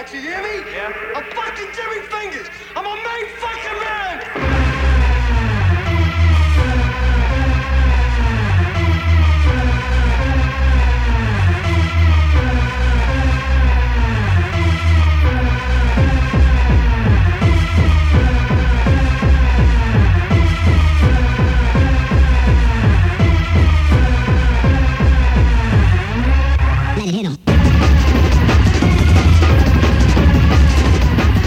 box, you hear me? Yeah? I'm fucking Jimmy Fingers. I'm a made fucking man. Let it hit him.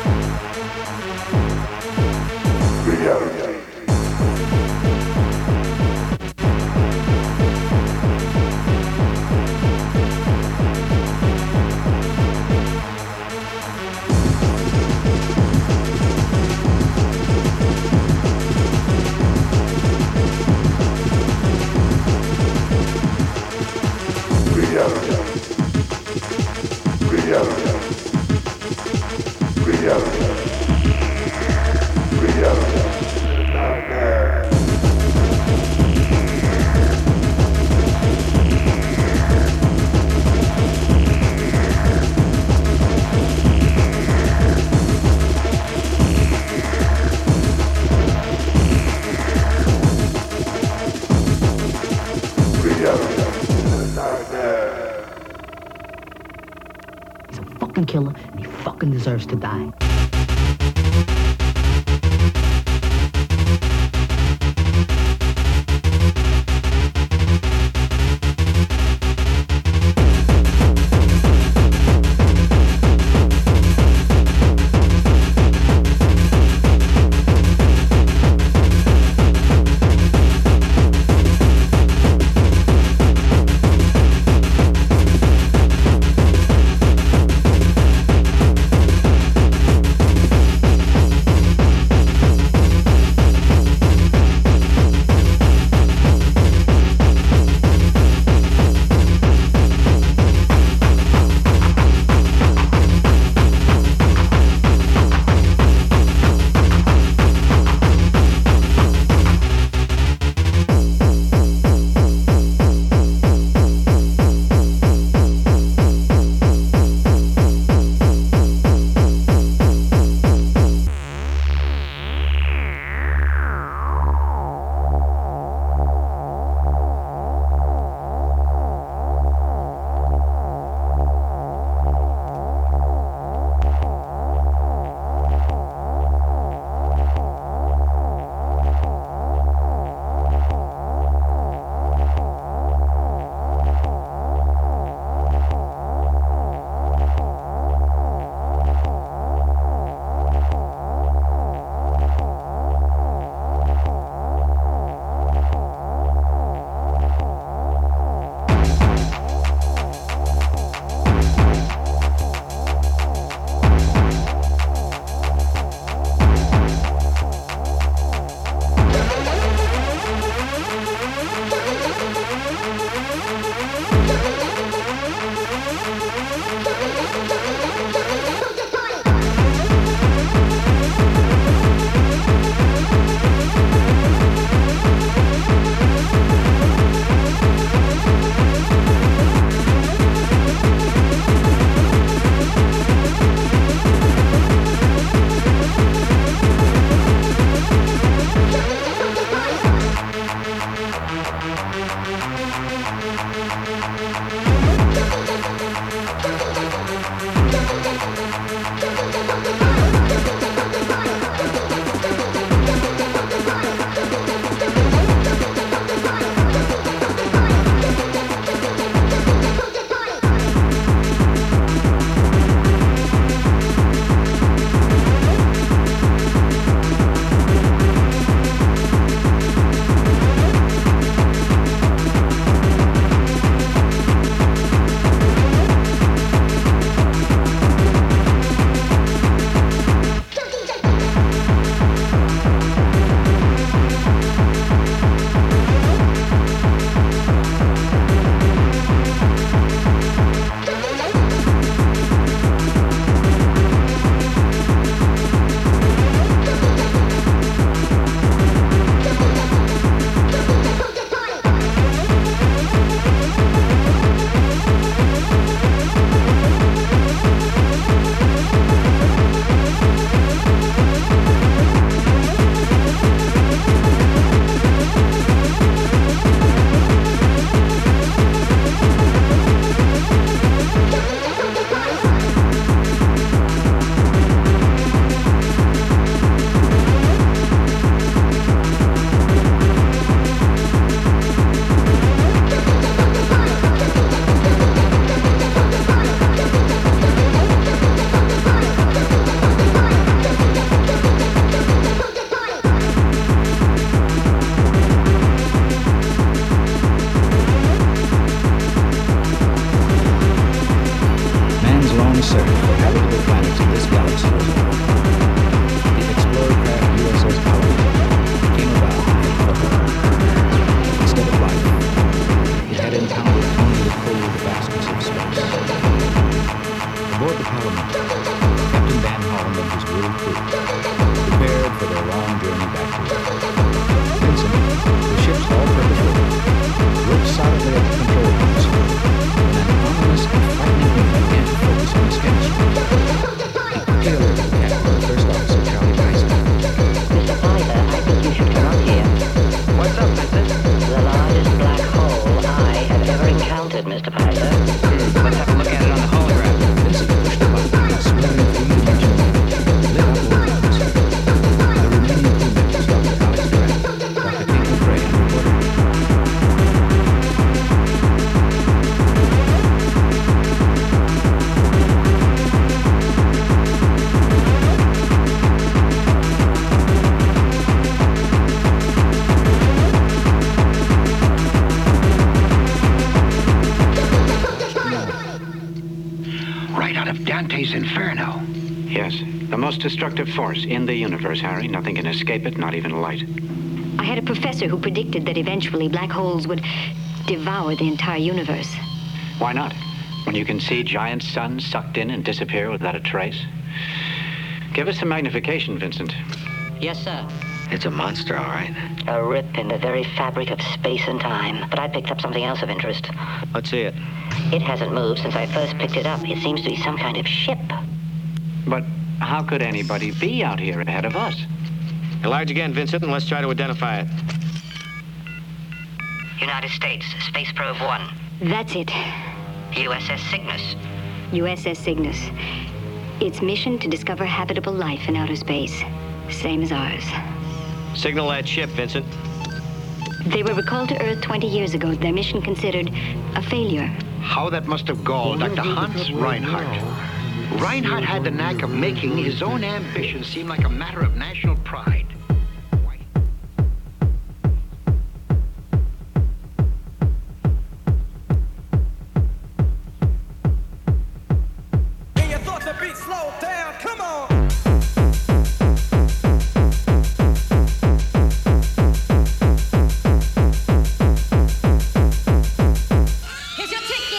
Killer, and he fucking deserves to die. Vincent, the ship's all-purpose radio. Looked solidly at the control rooms. When an ominous and frightening wind began to focus on the sketch. He quickly alerted the captain and first officer, Charlie Bryson. Mr. Piper, I think you should come up here. What's up, Vincent? The largest black hole I have ever encountered, Mr. Piper. Let's have a look at it on the holograph. Vincent pushed the button and swung in three-dimensional lit up holograms. The remaining crew members, Dr. Alex Grant, Dr. Tinker Gray, and reporter. Right out of Dante's Inferno. Yes, the most destructive force in the universe, Harry. Nothing can escape it, not even light. I had a professor who predicted that eventually black holes would devour the entire universe. Why not? When you can see giant suns sucked in and disappear without a trace. Give us some magnification, Vincent. Yes, sir. It's a monster, all right. A rip in the very fabric of space and time. But I picked up something else of interest. Let's see it. It hasn't moved since I first picked it up. It seems to be some kind of ship. But how could anybody be out here ahead of us? Enlarge again, Vincent, and let's try to identify it. United States, Space Probe 1. That's it. USS Cygnus. USS Cygnus. Its mission to discover habitable life in outer space. Same as ours. Signal that ship, Vincent. They were recalled to Earth 20 years ago, their mission considered a failure. How that must have galled Dr. Hans Reinhardt. Reinhardt had the knack of making his own ambition seem like a matter of national pride. And you thought the beat slowed down. Come on. Here's your ticket!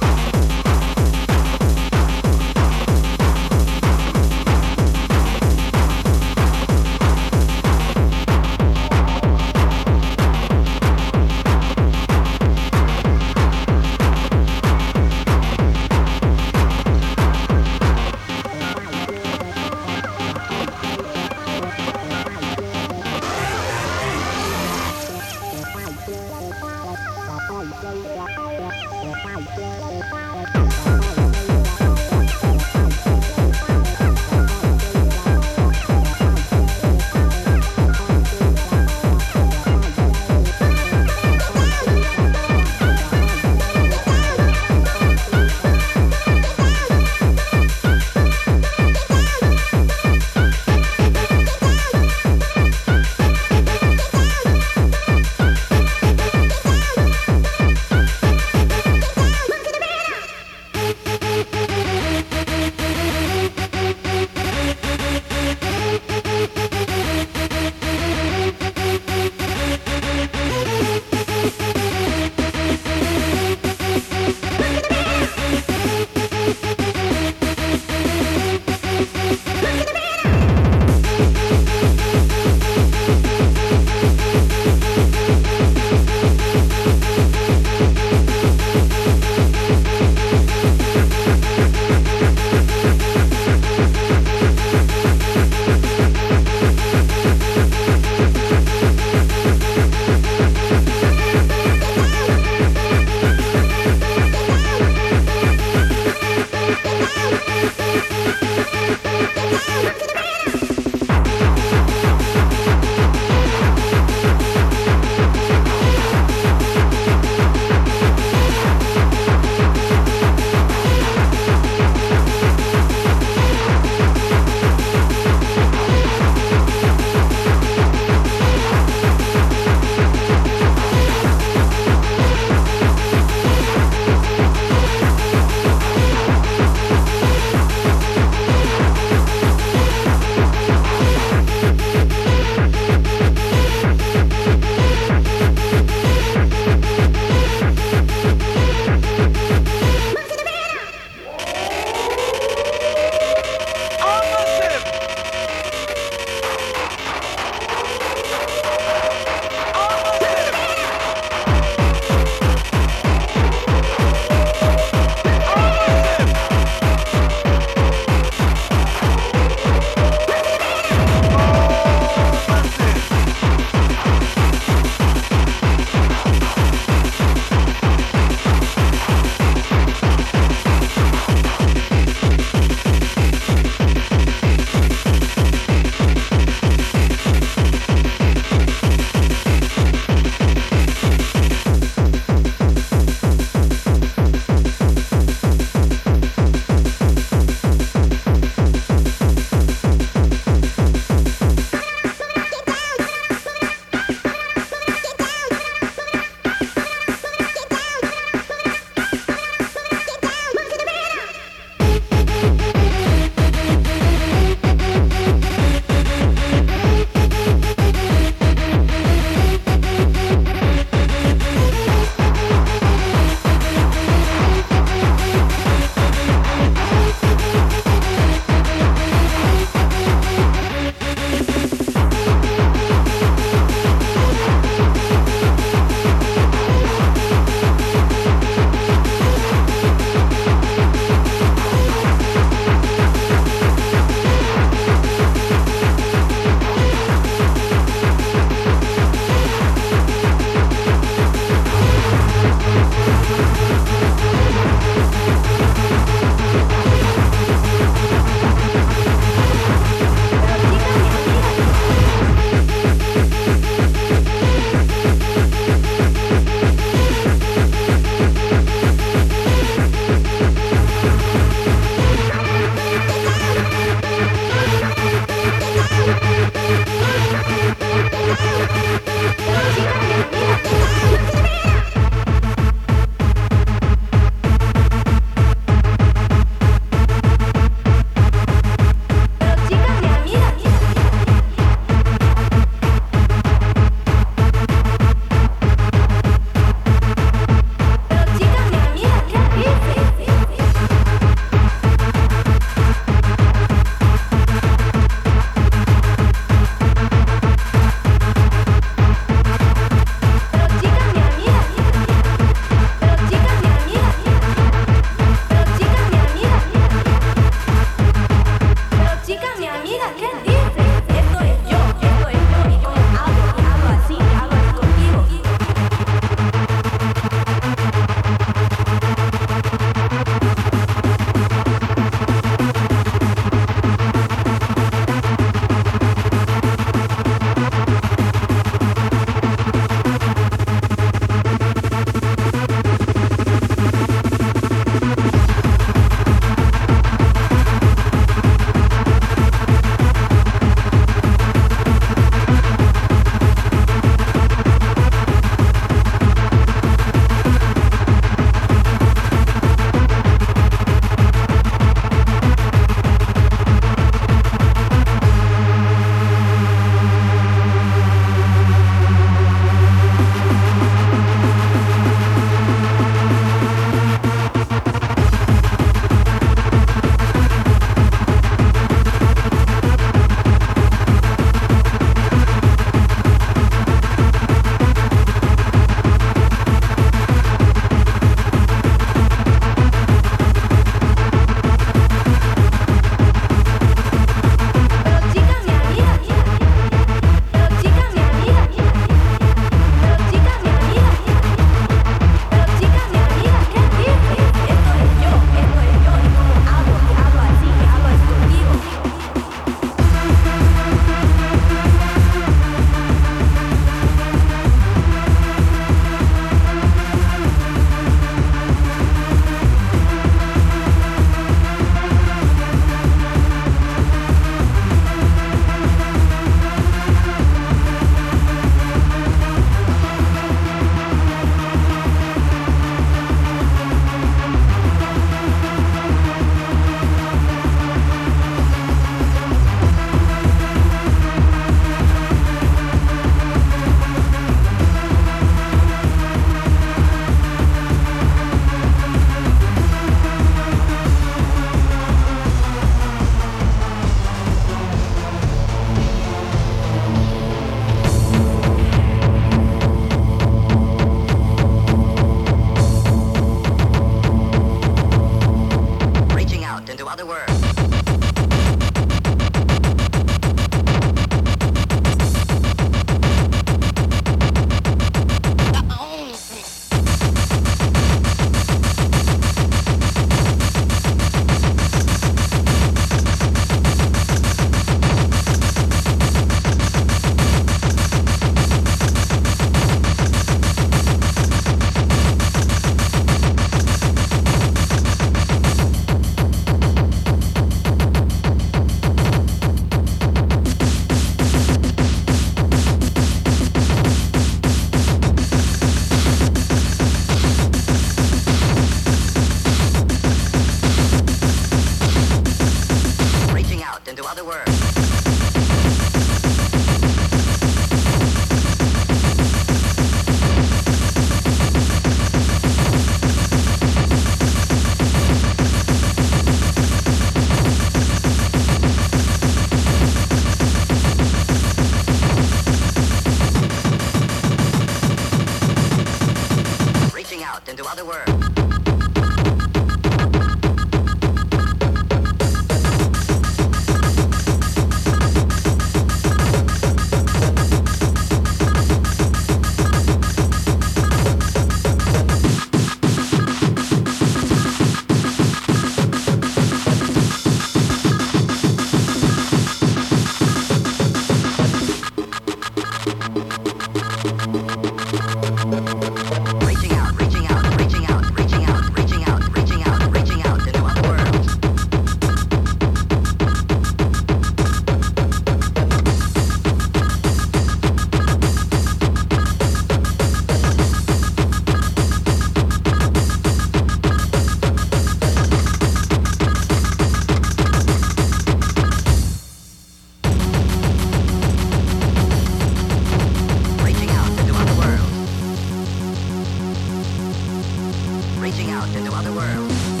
out into other worlds.